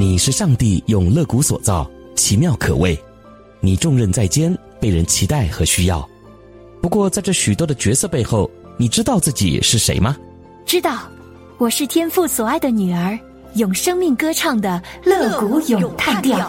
你是上帝用肋骨所造，奇妙可畏。你重任在肩，被人期待和需要。不过在这许多的角色背后，你知道自己是谁吗？ 知道，我是天父所爱的女儿，用生命歌唱的肋骨咏叹调。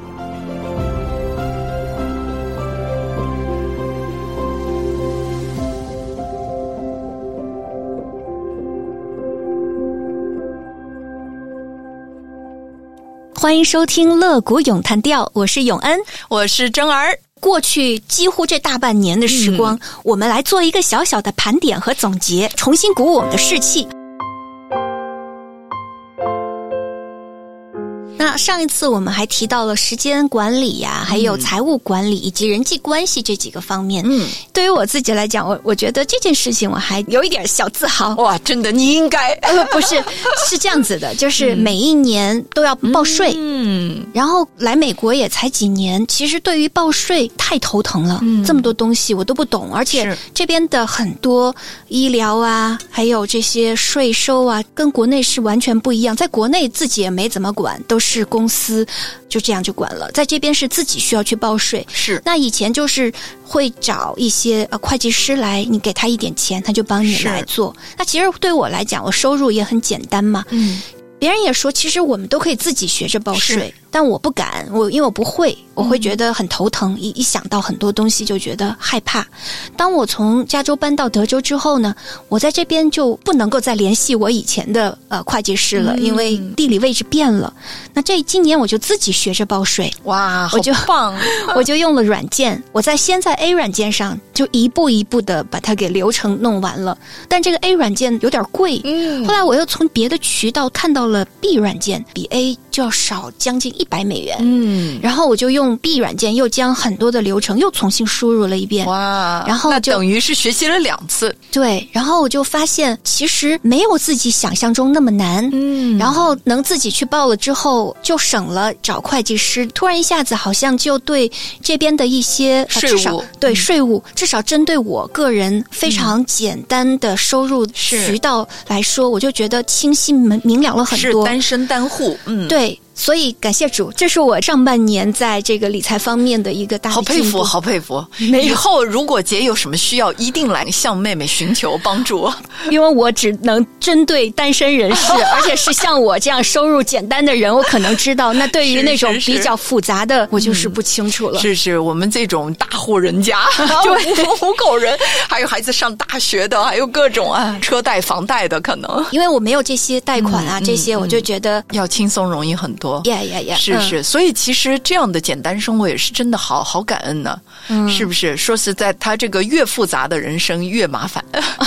欢迎收听肋骨咏叹调，我是永恩， 我是珍儿。 过去几乎这大半年的时光，我们来做一个小小的盘点和总结，重新鼓舞我们的士气。那上一次我们还提到了时间管理呀，还有财务管理以及人际关系这几个方面。对于我自己来讲，我觉得这件事情我还有一点小自豪。 哇，真的，你应该不是，是这样子的，就是每一年都要报税。然后来美国也才几年，其实对于报税太头疼了，这么多东西我都不懂，而且这边的很多医疗啊，还有这些税收啊，跟国内是完全不一样。在国内自己也没怎么管，都是公司就这样就管了，在这边是自己需要去报税。 是， 那以前就是会找一些会计师来，你给他一点钱，他就帮你来做。那其实对我来讲，我收入也很简单嘛。别人也说，其实我们都可以自己学着报税，但我不敢，因为我不会，我会觉得很头疼，一想到很多东西就觉得害怕。当我从加州搬到德州之后呢，我在这边就不能够再联系我以前的会计师了，因为地理位置变了。那今年我就自己学着报税。 哇，好棒！ 我就用了软件，先在 A 软件上就一步一步的把它给流程弄完了。但这个 A 软件有点贵，后来我又从别的渠道看到了 B 软件，比 A 就要少将近$100。然后我就用 B 软件又将很多的流程又重新输入了一遍。 哇， 然后那等于是学习了2次。 对，然后我就发现其实没有自己想象中那么难。然后能自己去报了之后，就省了找会计师，突然一下子好像就对这边的一些税务， 对税务，至少针对我个人非常简单的收入渠道来说，我就觉得清晰明了了很多。 是单身单户。 对，所以感谢主，这是我上半年在这个理财方面的一个大的进步。 好佩服。以后如果姐有什么需要，一定来向妹妹寻求帮助。 因为我只能针对单身人士，而且是像我这样收入简单的人，我可能知道。那对于那种比较复杂的，我就是不清楚了。 是，我们这种大户人家，五口人，还有孩子上大学的，还有各种车贷、房贷的可能。 因为我没有这些贷款啊，这些我就觉得要轻松容易很多。是，所以其实这样的简单生活也是真的好感恩呢。是不是？说实在，他这个越复杂的人生越麻烦。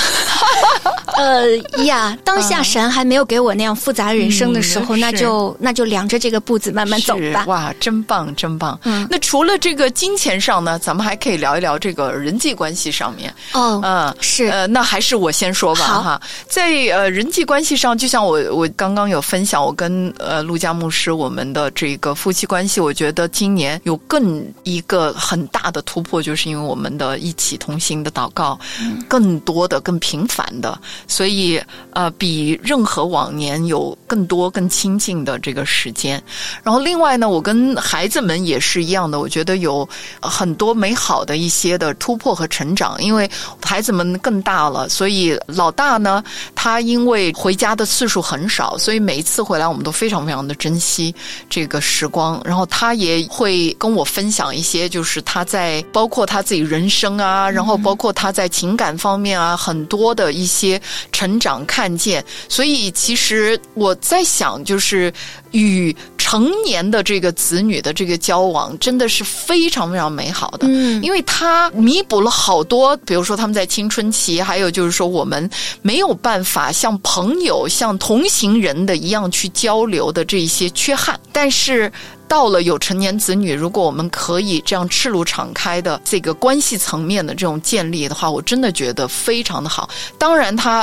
当下神还没有给我那样复杂人生的时候，那就量着这个步子慢慢走吧。 哇，真棒。那除了这个金钱上呢，咱们还可以聊一聊这个人际关系上面。 是。 那还是我先说吧哈。在人际关系上，就像我刚刚有分享，我跟陆家牧师我们的这个夫妻关系，我觉得今年有更一个很大的突破，就是因为我们的一起同行的祷告，更多的更频繁的，所以比任何往年有更多更亲近的这个时间。然后另外呢，我跟孩子们也是一样的，我觉得有很多美好的一些的突破和成长，因为孩子们更大了，所以老大呢，他因为回家的次数很少，所以每一次回来我们都非常非常的珍惜这个时光。然后他也会跟我分享一些，就是他在包括他自己人生啊，然后包括他在情感方面啊，很多的一些成长看见。所以其实我在想，就是与成年的这个子女的这个交往真的是非常非常美好的。因为他弥补了好多，比如说他们在青春期，还有就是说我们没有办法像朋友像同行人的一样去交流的这一些缺憾。但是到了有成年子女，如果我们可以这样赤露敞开的这个关系层面的这种建立的话，我真的觉得非常的好。当然他需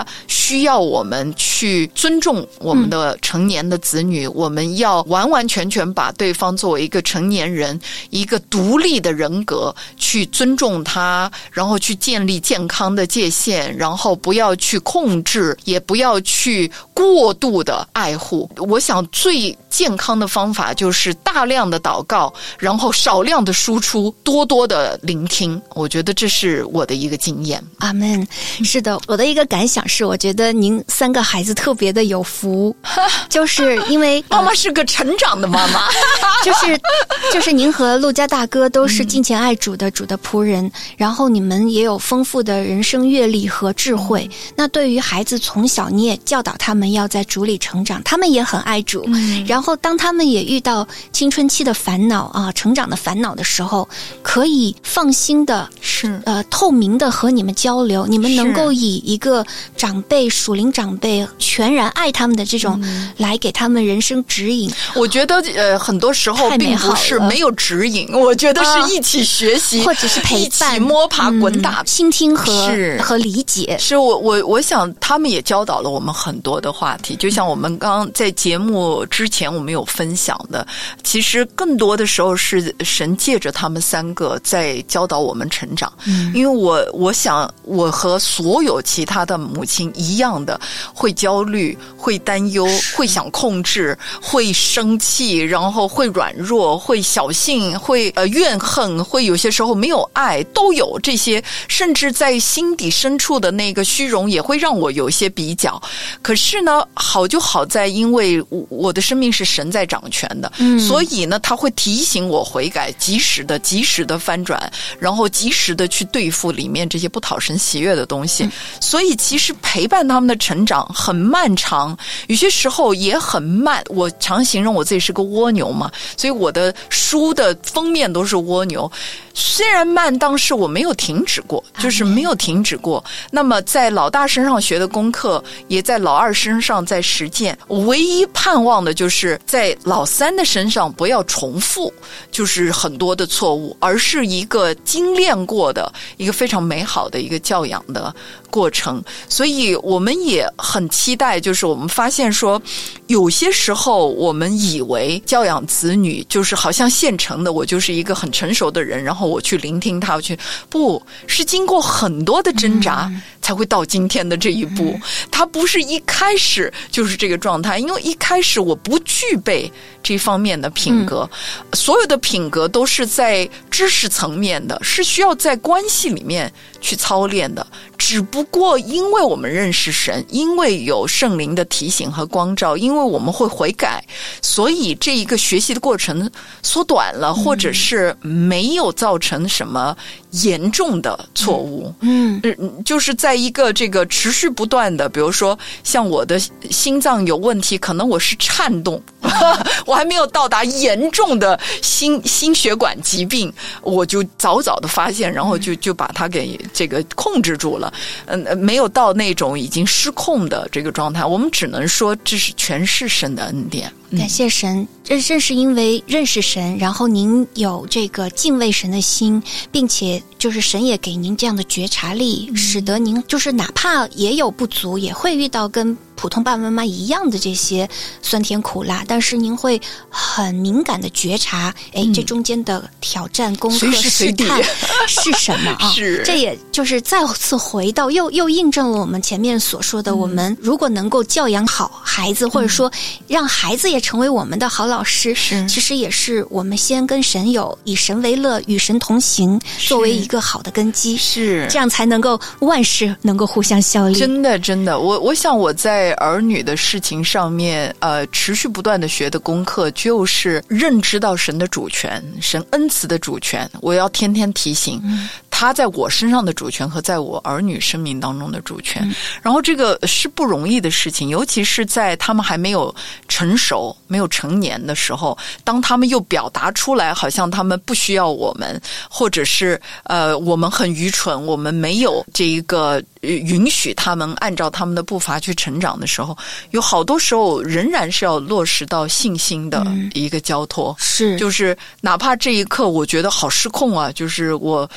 需要我们去尊重我们的成年的子女，我们要完完全全把对方作为一个成年人，一个独立的人格去尊重他，然后去建立健康的界限，然后不要去控制，也不要去过度的爱护。我想最健康的方法就是大量的祷告，然后少量的输出，多多的聆听。我觉得这是我的一个经验。 阿们。是的，我的一个感想是，我觉得您3个孩子特别的有福，就是因为妈妈是个成长的妈妈， 就是您和陆家大哥都是敬虔爱主的主的仆人，然后你们也有丰富的人生阅历和智慧。那对于孩子从小你也教导他们要在主里成长，他们也很爱主。然后当他们也遇到青春期的烦恼啊，成长的烦恼的时候，可以放心的透明的和你们交流，你们能够以一个长辈属灵长辈全然爱他们的这种来给他们人生指引。 我觉得很多时候并不是没有指引，我觉得是一起学习， 或者是陪伴， 一起摸爬滚打， 倾听和理解。 是我想他们也教导了我们很多的话题，就像我们刚在节目之前我们有分享的，其实更多的时候是神借着他们3个在教导我们成长。因为我想我和所有其他的母亲一样的，会焦虑，会担忧，会想控制，会生气，然后会软弱，会小性，会怨恨，会有些时候没有爱，都有这些，甚至在心底深处的那个虚荣也会让我有一些比较。可是呢，好就好在因为我的生命是神在掌权的，所以呢他会提醒我悔改，及时的翻转，然后及时的去对付里面这些不讨神喜悦的东西。所以其实陪伴他们的成长很漫长，有些时候也很慢。我常形容我自己是个蜗牛嘛，所以我的书的封面都是蜗牛。虽然慢，当时我没有停止过，就是没有停止过。那么在老大身上学的功课，也在老二身上在实践。我唯一盼望的就是在老三的身上不要重复，就是很多的错误，而是一个精炼过的一个非常美好的一个教养的过程。所以我们也很期待，就是我们发现说，有些时候我们以为教养子女就是好像现成的，我就是一个很成熟的人，然后我去聆听他，不是经过很多的挣扎才会到今天的这一步。他不是一开始就是这个状态，因为一开始我不具备这方面的品格，所有的品格都是在知识层面的，是需要在关系里面去操练的。只不过因为我们认识神，因为有圣灵的提醒和光照，因为我们会悔改，所以这一个学习的过程缩短了，或者是没有造成什么严重的错误。就是在一个这个持续不断的，比如说像我的心脏有问题，可能我是颤动我还没有到达严重的心血管疾病，我就早早的发现，然后就把它给这个控制住了。没有到那种已经失控的这个状态，我们只能说这是全是神的恩典。 感谢神，正是因为认识神，然后您有这个敬畏神的心，并且就是神也给您这样的觉察力，使得您就是哪怕也有不足，也会遇到跟普通爸爸妈妈一样的这些酸甜苦辣，但是您会很敏感的觉察，这中间的挑战、功课、试探是什么啊？ 是， 这也就是再次回到又印证了我们前面所说的，我们如果能够教养好孩子，或者说让孩子也成为我们的好老师，其实也是我们先跟神有以神为乐，与神同行，作为一个好的根基， 是这样才能够万事能够互相效力。 真的，我想我在儿女的事情上面，持续不断的学的功课，就是认知到神的主权，神恩慈的主权，我要天天提醒他在我身上的主权和在我儿女生命当中的主权。然后这个是不容易的事情，尤其是在他们还没有成熟、没有成年的时候，当他们又表达出来好像他们不需要我们，或者是我们很愚蠢，我们没有这一个允许他们按照他们的步伐去成长的时候，有好多时候仍然是要落实到信心的一个交托。 是， 就是哪怕这一刻我觉得好失控啊，就是我能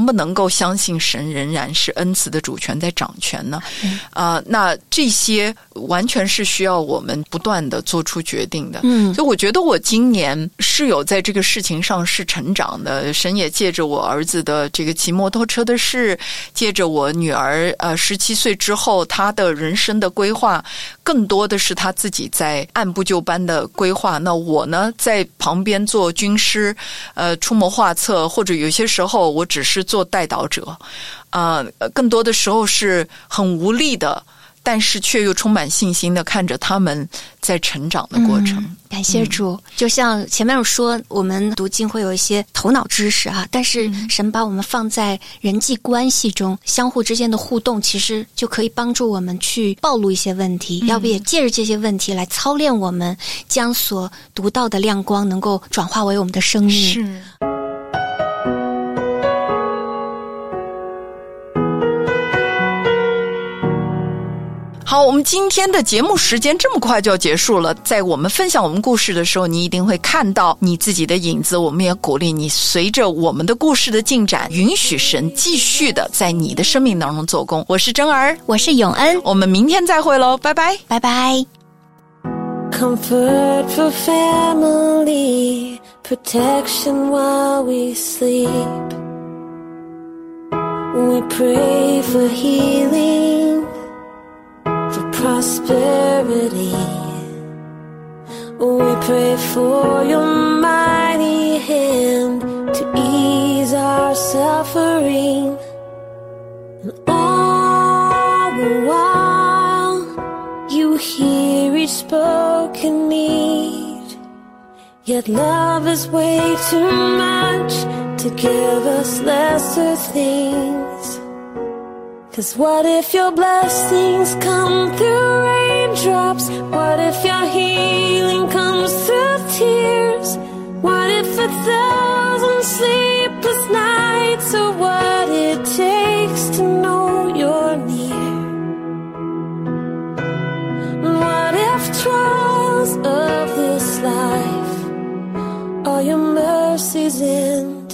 能不能够相信神仍然是恩慈的主权在掌权呢？那这些完全是需要我们不断的做出决定的。所以我觉得我今年是有在这个事情上是成长的。神也借着我儿子的这个骑摩托车的事，借着我女儿17岁之后她的人生的规划，更多的是她自己在按部就班的规划。那我呢，在旁边做军师，出谋划策，或者有些时候我只是做带导者，更多的时候是很无力的，但是却又充满信心的看着他们在成长的过程。 感谢主。就像前面有说，我们读经会有一些头脑知识但是神把我们放在人际关系中，相互之间的互动，其实就可以帮助我们去暴露一些问题，要不也借着这些问题来操练我们，将所读到的亮光能够转化为我们的生命。 是。好，我们今天的节目时间这么快就要结束了。在我们分享我们故事的时候，你一定会看到你自己的影子。我们也鼓励你随着我们的故事的进展，允许神继续的在你的生命当中做工。我是珍儿， 我是永恩， 我们明天再会咯，拜拜， 拜拜。 Comfort for family, protection while we sleep. We pray for healing,for prosperity. We pray for your mighty hand to ease our suffering. And all the while you hear each spoken need. Yet love is way too much to give us lesser things.'Cause what if your blessings come through raindrops? What if your healing comes through tears? What if 1,000 sleepless nights are what it takes to know you're near? What if trials of this life are your mercies in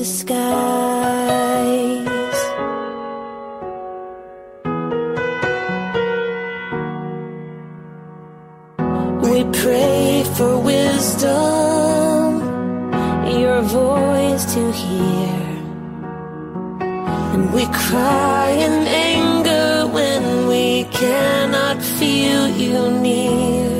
disguise?We pray for wisdom, your voice to hear. And we cry in anger when we cannot feel you near.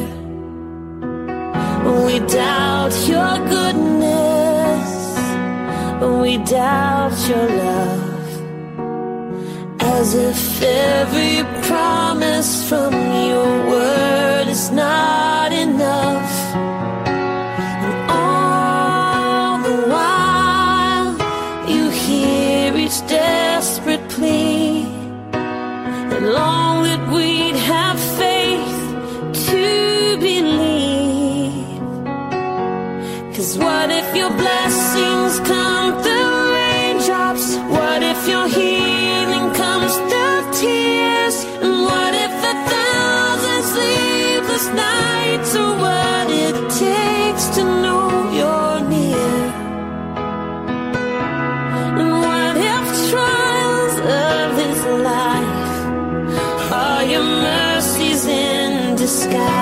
We doubt your goodness, we doubt your love, as if every promise from your word is not enough. And all the while you hear each desperate plea, and long that we'd have faith to believe. 'Cause what if your blessings come through raindrops? What if your healing comes through tears? And what if 1,000 sleepless nights are what it takes to know you're near? And what if trials of this life are your mercies in disguise?